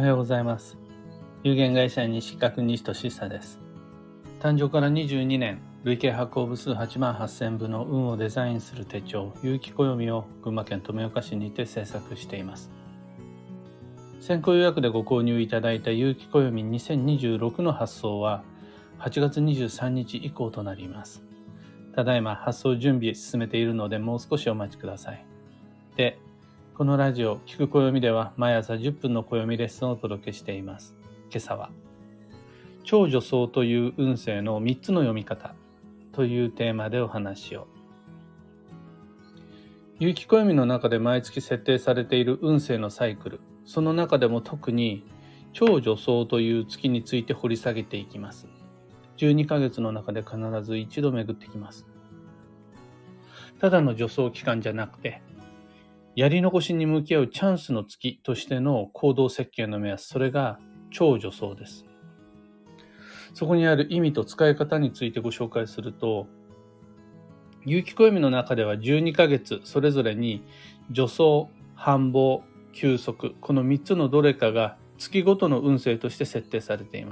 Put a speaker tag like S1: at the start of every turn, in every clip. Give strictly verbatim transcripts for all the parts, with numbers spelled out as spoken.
S1: ようございます。有限会社西角西俊久です。誕生からにじゅうにねん、累計発行部数はちまんはっせんぶの運をデザインする手帳、有機暦を群馬県富岡市にて制作しています。先行予約でご購入いただいた有機暦にせんにじゅうろくの発送ははちがつにじゅうさんにち以降となります。ただいま発送準備進めているので、もう少しお待ちください。で、このラジオ聞く暦では毎朝じゅっぷんの暦レッスンをお届けしています。今朝は超助走という運勢のみっつの読み方というテーマでお話を。有機暦の中で毎月設定されている運勢のサイクル、その中でも特に超助走という月について掘り下げていきます。じゅうにかげつの中で必ず一度巡ってきます。ただの助走期間じゃなくて、やり残しに向き合うチャンスの月としての行動設計の目安、それが超助走です。そこにある意味と使い方についてご紹介すると、有機暦の中ではじゅうにかげつそれぞれに助走、繁忙、休息、このみっつのどれかが月ごとの運勢として設定されています。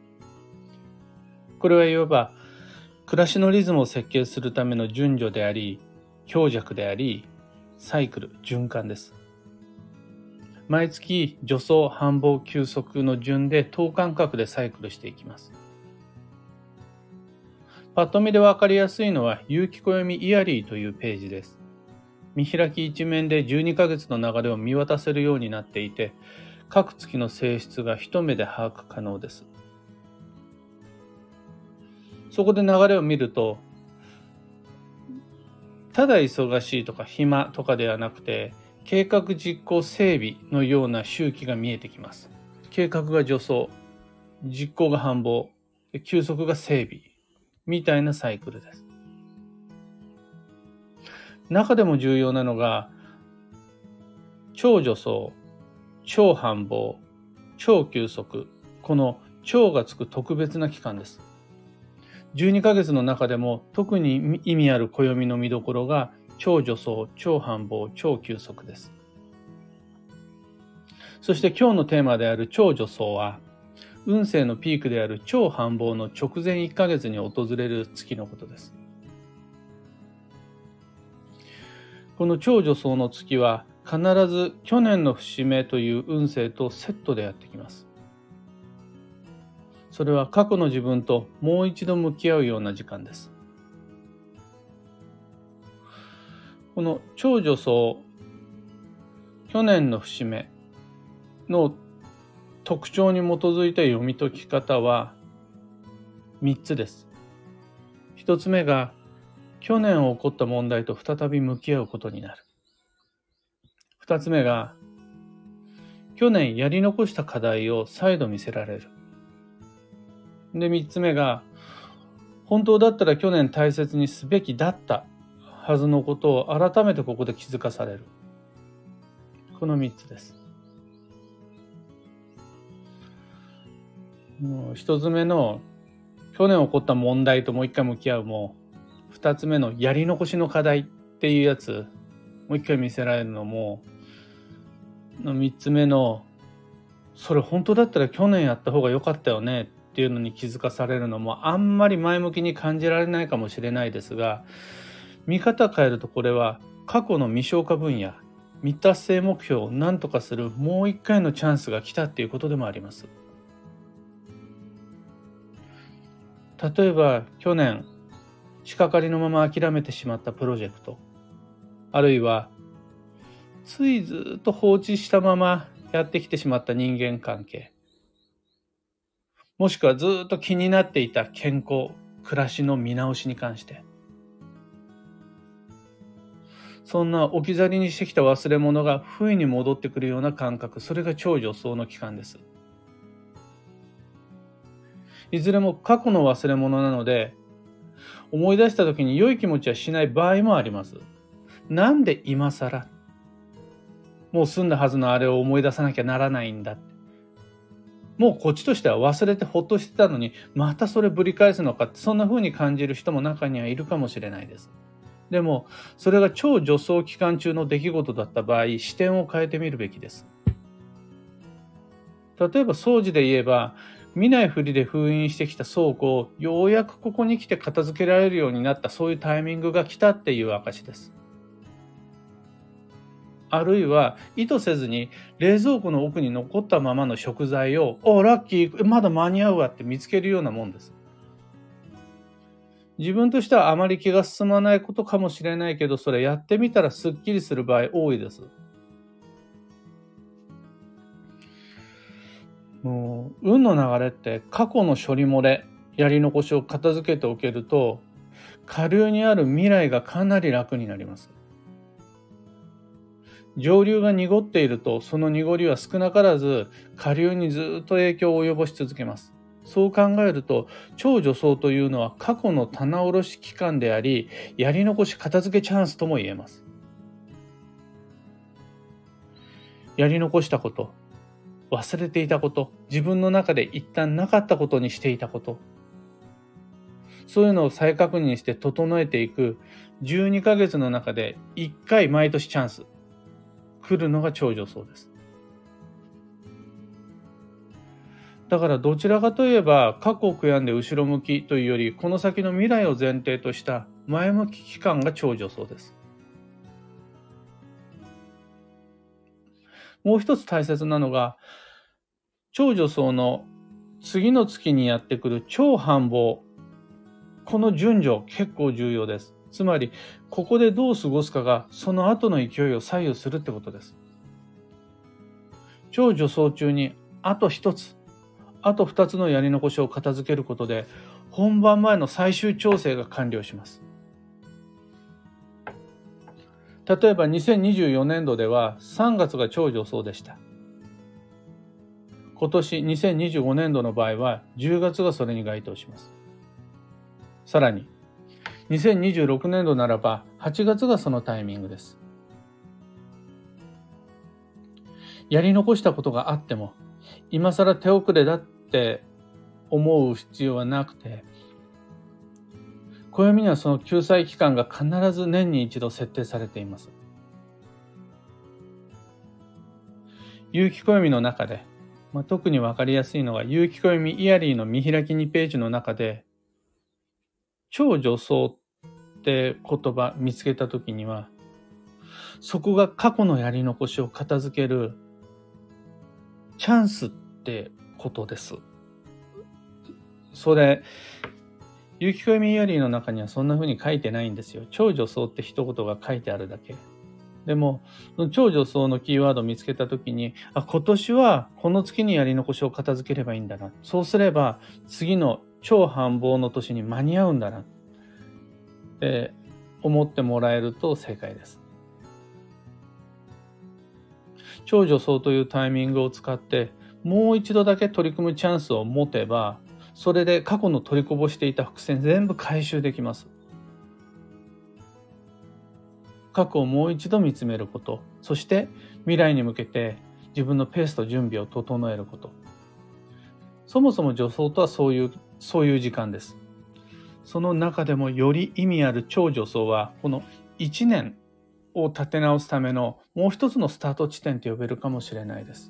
S1: これはいわば暮らしのリズムを設計するための順序であり、強弱であり、サイクル、循環です。毎月助走、繁忙、休息の順で等間隔でサイクルしていきます。パッと見で分かりやすいのは有機暦イヤリーというページです。見開き一面でじゅうにかげつの流れを見渡せるようになっていて、各月の性質が一目で把握可能です。そこで流れを見ると、ただ忙しいとか暇とかではなくて、計画実行整備のような周期が見えてきます。計画が助走、実行が繁忙、休息が整備みたいなサイクルです。中でも重要なのが超助走、超繁忙、超休息、この超がつく特別な期間です。じゅうにかげつの中でも特に意味ある暦の見どころが超助走、超繁忙、超休息です。そして今日のテーマである超助走は、運勢のピークである超繁忙の直前いっかげつに訪れる月のことです。この超助走の月は必ず去年の節目という運勢とセットでやってきます。それは過去の自分ともう一度向き合うような時間です。この超助走、去年の節目の特徴に基づいた読み解き方はみっつです。ひとつめが去年起こった問題と再び向き合うことになる。ふたつめが去年やり残した課題を再度見せられる。で、みっつめが本当だったら去年大切にすべきだったはずのことを改めてここで気づかされる。このみっつです。もう一つ目の去年起こった問題ともう一回向き合うも、二つ目のやり残しの課題っていうやつもう一回見せられるのも、三つ目のそれ本当だったら去年やった方が良かったよねっていうのに気づかされるのも、あんまり前向きに感じられないかもしれないですが、見方変えるとこれは過去の未消化分野、未達成目標を何とかするもう一回のチャンスが来たっていうことでもあります。例えば去年仕掛かりのまま諦めてしまったプロジェクト、あるいはついずっと放置したままやってきてしまった人間関係、もしくはずっと気になっていた健康、暮らしの見直しに関して、そんな置き去りにしてきた忘れ物が不意に戻ってくるような感覚、それが超助走の期間です。いずれも過去の忘れ物なので、思い出した時に良い気持ちはしない場合もあります。なんで今更もう済んだはずのあれを思い出さなきゃならないんだ。もうこっちとしては忘れてほっとしてたのに、またそれぶり返すのかって、そんな風に感じる人も中にはいるかもしれないです。でもそれが超助走期間中の出来事だった場合、視点を変えてみるべきです。 例えば掃除で言えば、見ないふりで封印してきた倉庫をようやくここに来て片付けられるようになった、そういうタイミングが来たっていう証です。あるいは意図せずに冷蔵庫の奥に残ったままの食材を「おラッキー、まだ間に合うわ」って見つけるようなもんです。自分としてはあまり気が進まないことかもしれないけど、それやってみたらすっきりする場合多いです。もう運の流れって過去の処理漏れ、やり残しを片付けておけると、下流にある未来がかなり楽になります。上流が濁っていると、その濁りは少なからず下流にずっと影響を及ぼし続けます。そう考えると、超助走というのは過去の棚卸し期間であり、やり残し片付けチャンスとも言えます。やり残したこと、忘れていたこと、自分の中で一旦なかったことにしていたこと、そういうのを再確認して整えていくじゅうにかげつの中でいっかい毎年チャンス来るのが超助走です。だからどちらかといえば、過去を悔やんで後ろ向きというより、この先の未来を前提とした前向き期間が超助走です。もう一つ大切なのが、超助走の次の月にやってくる超繁忙。この順序結構重要です。つまり、ここでどう過ごすかがその後の勢いを左右するってことです。超助走中にあと一つ、あと二つのやり残しを片付けることで、本番前の最終調整が完了します。例えばにせんにじゅうよねんどではさんがつが超助走でした。今年にせんにじゅうごねんどの場合はじゅうがつがそれに該当します。さらににせんにじゅうろくねんどならばはちがつがそのタイミングです。やり残したことがあっても、今更手遅れだって思う必要はなくて、暦にはその救済期間が必ず年に一度設定されています。有機暦の中で、まあ、特に分かりやすいのが有機暦イヤリーの見開きにページの中で、超助走って言葉見つけたときには、そこが過去のやり残しを片付けるチャンスってことです。それ有機暦イヤリーの中にはそんな風に書いてないんですよ。超助走って一言が書いてあるだけ。でも超助走のキーワードを見つけたときに、あ、今年はこの月にやり残しを片付ければいいんだな。そうすれば次の超繁忙の年に間に合うんだなって思ってもらえると正解です。超助走というタイミングを使ってもう一度だけ取り組むチャンスを持てば、それで過去の取りこぼしていた伏線全部回収できます。過去をもう一度見つめること、そして未来に向けて自分のペースと準備を整えること。そもそも助走とはそういうそういう時間です。その中でもより意味ある超助走は、このいちねんを立て直すためのもう一つのスタート地点と呼べるかもしれないです。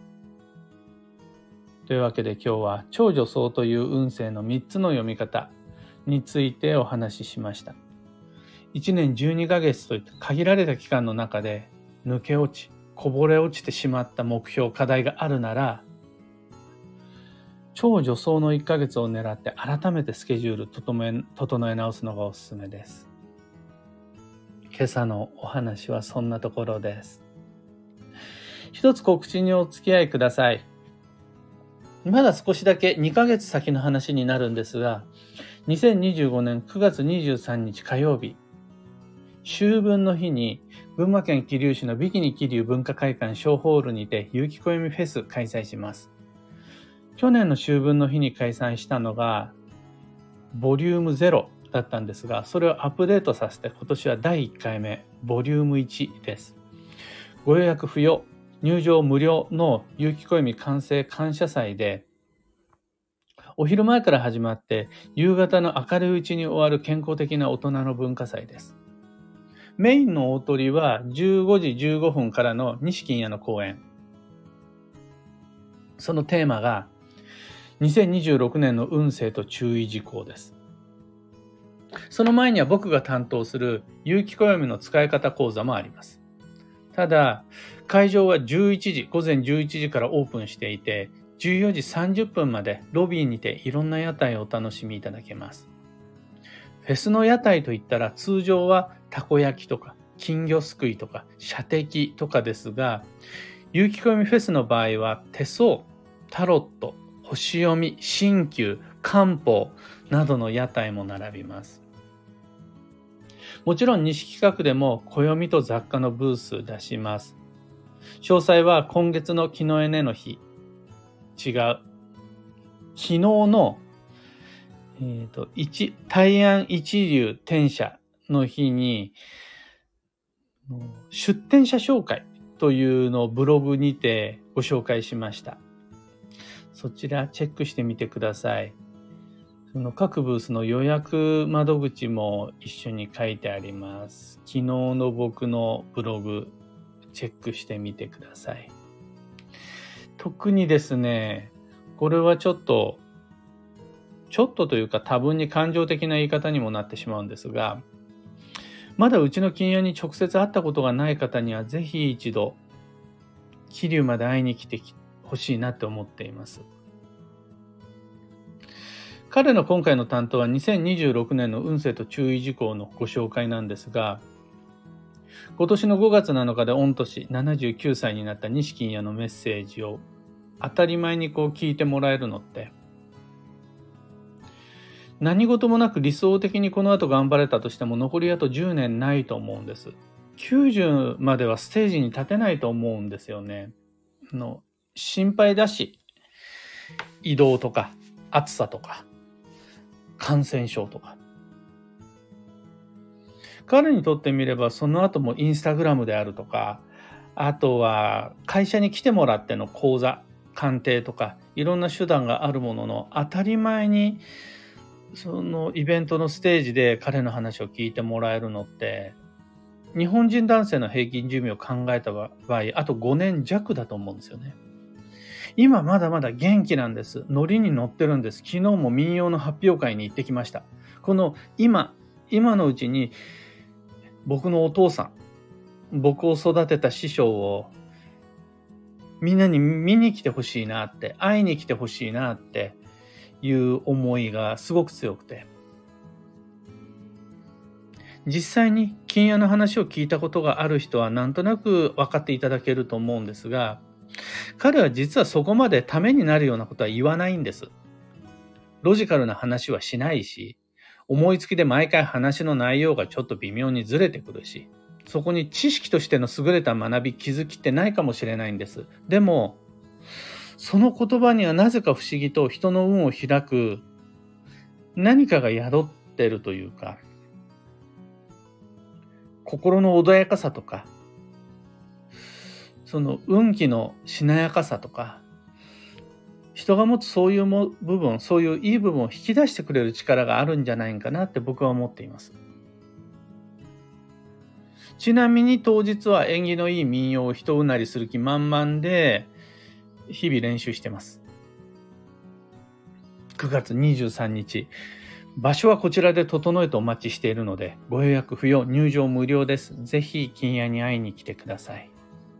S1: というわけで今日は超助走という運勢のみっつの読み方についてお話ししました。いちねんじゅうにかげつといった限られた期間の中で抜け落ち、こぼれ落ちてしまった目標、課題があるなら、超助走のいっかげつを狙って改めてスケジュール整え、整え直すのがおすすめです。今朝のお話はそんなところです。一つ告知にお付き合いください。まだ少しだけにかげつ先の話になるんですが、にせんにじゅうごねんくがつにじゅうさんにち火曜日、秋分の日に群馬県桐生市のビキニ桐生文化会館小ホールにて有機暦フェス開催します。去年の秋分の日に開催したのがボリュームゼロだったんですが、それをアップデートさせて今年はだいいっかいめボリュームいちです。ご予約不要、入場無料の有機暦完成感謝祭で、お昼前から始まって夕方の明るいうちに終わる健康的な大人の文化祭です。メインの大鳥はじゅうごじじゅうごふんからの西金屋の公演。 そのテーマがにせんにじゅうろくねんの運勢と注意事項です。その前には僕が担当する有機暦の使い方講座もあります。ただ、会場はじゅういちじ、午前じゅういちじからオープンしていて、じゅうよじさんじゅっぷんまでロビーにていろんな屋台をお楽しみいただけます。フェスの屋台といったら通常はたこ焼きとか金魚すくいとか射的とかですが、有機暦フェスの場合は手相、タロット、星読み、鍼灸、漢方などの屋台も並びます。もちろん西企画でも暦と雑貨のブース出します。詳細は今月の木のエネの日、違う。昨日の、えーと、一大安一流天社の日に出店者紹介というのをブログにてご紹介しました。そちらチェックしてみてください。その各ブースの予約窓口も一緒に書いてあります。昨日の僕のブログチェックしてみてください。特にですね、これはちょっとちょっとというか多分に感情的な言い方にもなってしまうんですが、まだうちの金屋に直接会ったことがない方にはぜひ一度桐生まで会いに来てほしいなって思っています。彼の今回の担当はにせんにじゅうろくねんの運勢と注意事項のご紹介なんですが、今年のごがつなのかで御年ななじゅうきゅうさいになった西金屋のメッセージを当たり前にこう聞いてもらえるのって何事もなく理想的にこの後頑張れたとしても残りあとじゅうねんないと思うんです。きゅうじゅうまではステージに立てないと思うんですよね。の心配だし、移動とか暑さとか感染症とか。彼にとってみればその後もインスタグラムであるとか、あとは会社に来てもらっての講座、鑑定とかいろんな手段があるものの、当たり前にそのイベントのステージで彼の話を聞いてもらえるのって日本人男性の平均寿命を考えた場合あとごねんじゃくだと思うんですよね。今まだまだ元気なんです。ノリに乗ってるんです。昨日も民謡の発表会に行ってきました。この今今のうちに僕のお父さん、僕を育てた師匠をみんなに見に来てほしいなって、会いに来てほしいなっていう思いがすごく強くて、実際に金屋の話を聞いたことがある人はなんとなく分かっていただけると思うんですが、彼は実はそこまでためになるようなことは言わないんです。ロジカルな話はしないし、思いつきで毎回話の内容がちょっと微妙にずれてくるし、そこに知識としての優れた学び、気づきってないかもしれないんです。でもその言葉にはなぜか不思議と人の運を開く何かが宿ってるというか、心の穏やかさとか、その運気のしなやかさとか、人が持つそういう部分、そういういい部分を引き出してくれる力があるんじゃないかなって僕は思っています。ちなみに当日は縁起のいい民謡を一うなりする気満々で日々練習してます。くがつにじゅうさんにち、場所はこちらで整えてお待ちしているので、ご予約不要、入場無料です。ぜひ金屋に会いに来てください。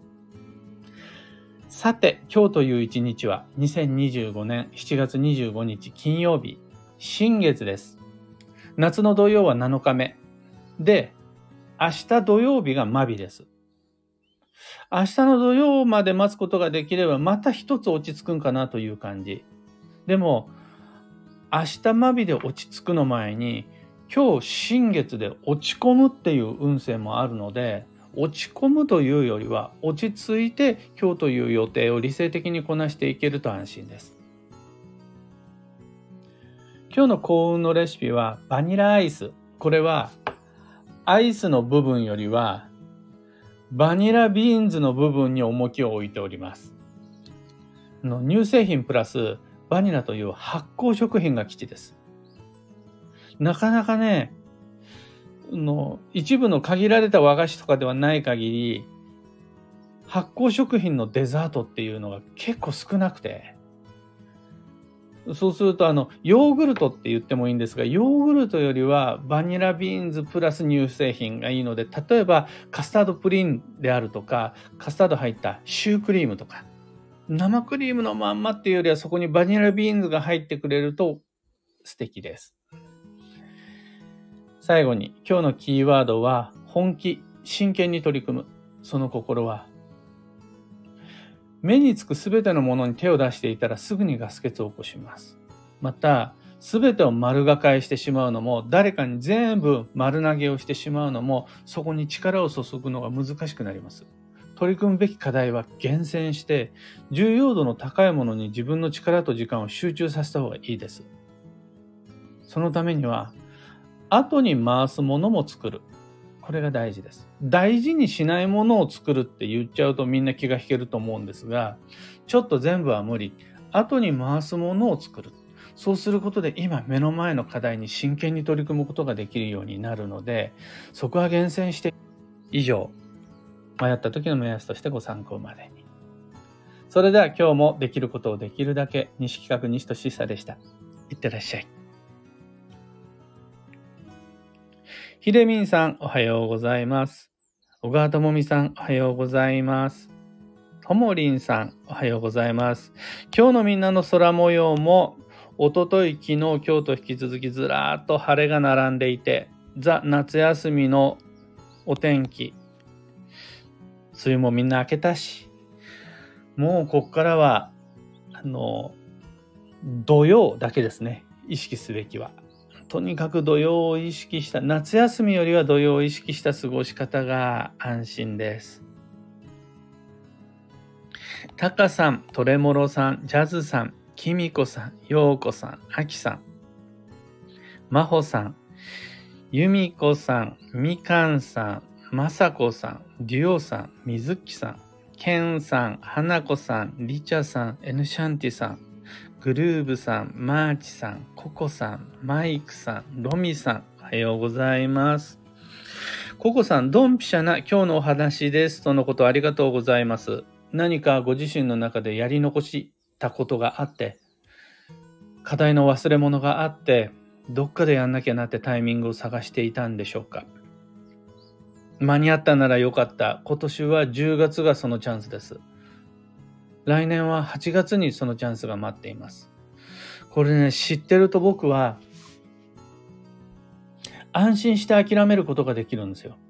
S1: さて、今日という一日はにせんにじゅうごねんしちがつにじゅうごにち金曜日、新月です。夏の土曜はなのかめで、明日土曜日が真日です。明日の土曜まで待つことができればまた一つ落ち着くんかなという感じ。でも明日真日で落ち着くの前に今日新月で落ち込むっていう運勢もあるので、落ち込むというよりは落ち着いて今日という予定を理性的にこなしていけると安心です。今日の幸運のレシピはバニラアイス。これはアイスの部分よりはバニラビーンズの部分に重きを置いております。の乳製品プラスバニラという発酵食品が基地です。なかなかね、の一部の限られた和菓子とかではない限り発酵食品のデザートっていうのが結構少なくて、そうするとあのヨーグルトって言ってもいいんですが、ヨーグルトよりはバニラビーンズプラス乳製品がいいので、例えばカスタードプリンであるとか、カスタード入ったシュークリームとか、生クリームのまんまっていうよりはそこにバニラビーンズが入ってくれると素敵です。最後に今日のキーワードは本気、真剣に取り組む。その心は、目につくすべてのものに手を出していたらすぐにガス欠を起こします。また、すべてを丸がかえしてしまうのも、誰かに全部丸投げをしてしまうのも、そこに力を注ぐのが難しくなります。取り組むべき課題は厳選して、重要度の高いものに自分の力と時間を集中させた方がいいです。そのためには、後に回すものも作る。これが大事です。大事にしないものを作るって言っちゃうとみんな気が引けると思うんですが、ちょっと全部は無理。後に回すものを作る。そうすることで今目の前の課題に真剣に取り組むことができるようになるので、そこは厳選して、以上、迷った時の目安としてご参考までに。それでは今日もできることをできるだけ、西企画西俊久でした。いってらっしゃい。ひでみんさん、おはようございます。小川ともみさん、おはようございます。ともりんさん、おはようございます。今日のみんなの空模様も、おととい、昨日、今日と引き続きずらーっと晴れが並んでいて、ザ・夏休みのお天気、梅雨もみんな明けたし、もうこっからは、あの、土曜だけですね、意識すべきは。とにかく土曜を意識した、夏休みよりは土曜を意識した過ごし方が安心です。タカさん、トレモロさん、ジャズさん、キミコさん、ヨーコさん、アキさん、マホさん、ユミコさん、ミカンさん、マサコさん、デュオさん、ミズキさん、ケンさん、ハナコさん、リチャさん、エヌシャンティさん、グルーブさん、マーチさん、ココさん、マイクさん、ロミさん、おはようございます。ココさん、ドンピシャな今日のお話です。とのことありがとうございます。何かご自身の中でやり残したことがあって、課題の忘れ物があって、どっかでやんなきゃなってタイミングを探していたんでしょうか。間に合ったならよかった。今年はじゅうがつがそのチャンスです。来年ははちがつにそのチャンスが待っています。これね、知ってると僕は安心して諦めることができるんですよ。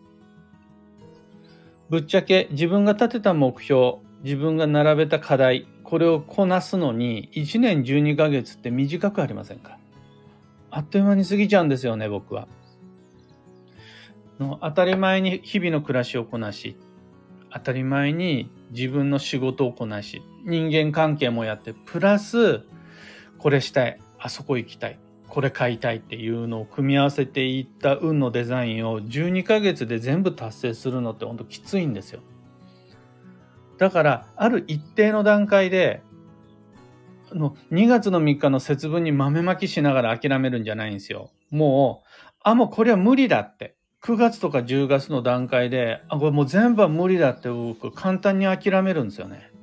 S1: ぶっちゃけ自分が立てた目標、自分が並べた課題、これをこなすのにいちねんじゅうにかげつって短くありませんか？あっという間に過ぎちゃうんですよね、僕は。の当たり前に日々の暮らしをこなし、当たり前に自分の仕事をこなし、人間関係もやって、プラスこれしたい、あそこ行きたい、これ買いたいっていうのを組み合わせていった運のデザインをじゅうにかげつで全部達成するのって本当きついんですよ。だからある一定の段階であのにがつのみっかの節分に豆まきしながら諦めるんじゃないんですよ。もうあもうこれは無理だってくがつとかじゅうがつの段階で、あ、これもう全部は無理だって僕簡単に諦めるんですよね。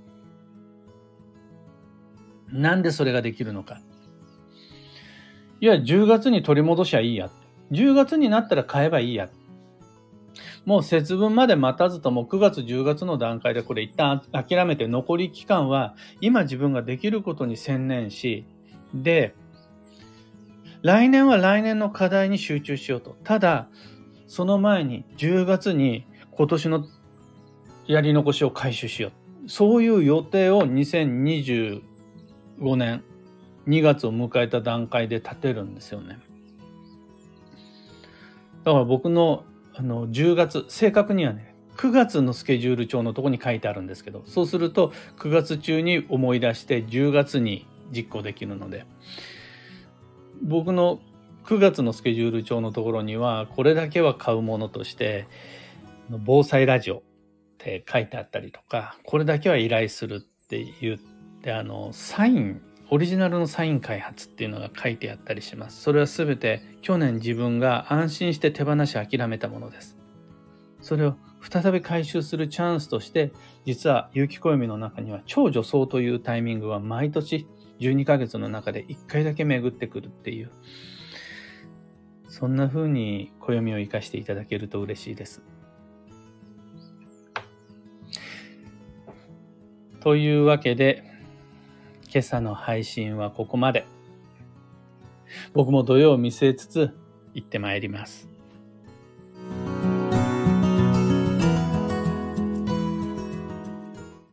S1: なんでそれができるのか。いや、じゅうがつに取り戻しゃいいや。じゅうがつになったら買えばいいや。もう節分まで待たずともくがつじゅうがつの段階でこれ一旦諦めて、残り期間は今自分ができることに専念し、で、来年は来年の課題に集中しようと。ただ、その前にじゅうがつに今年のやり残しを回収しよう。そういう予定をにせんにじゅうごねんにがつを迎えた段階で立てるんですよね。だから僕のあのじゅうがつ、正確にはね、くがつのスケジュール帳のところに書いてあるんですけど、そうするとくがつ中に思い出してじゅうがつに実行できるので、僕のくがつのスケジュール帳のところにはこれだけは買うものとして防災ラジオって書いてあったりとか、これだけは依頼するって言ってあのサイン、オリジナルのサイン開発っていうのが書いてあったりします。それは全て去年自分が安心して手放し諦めたものです。それを再び回収するチャンスとして、実は有機暦の中には超助走というタイミングは毎年じゅうにかげつの中でいっかいだけ巡ってくるっていう、そんな風に暦を生かしていただけると嬉しいです。というわけで、今朝の配信はここまで。僕も土曜を見据えつつ行ってまいります。